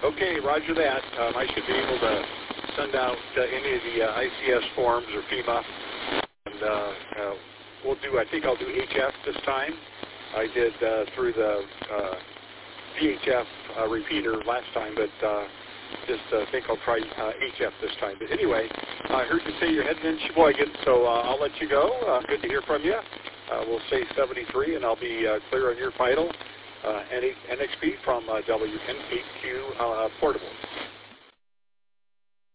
Okay, roger that. I should be able to send out any of the ICS forms or FEMA, and we'll do. I think I'll do HF this time. I did through the VHF repeater last time, but just think I'll try HF this time. But anyway, I heard you say you're heading in Sheboygan, so I'll let you go. Good to hear from you. We'll say 73, and I'll be clear on your final NXP from WN8Q Portable.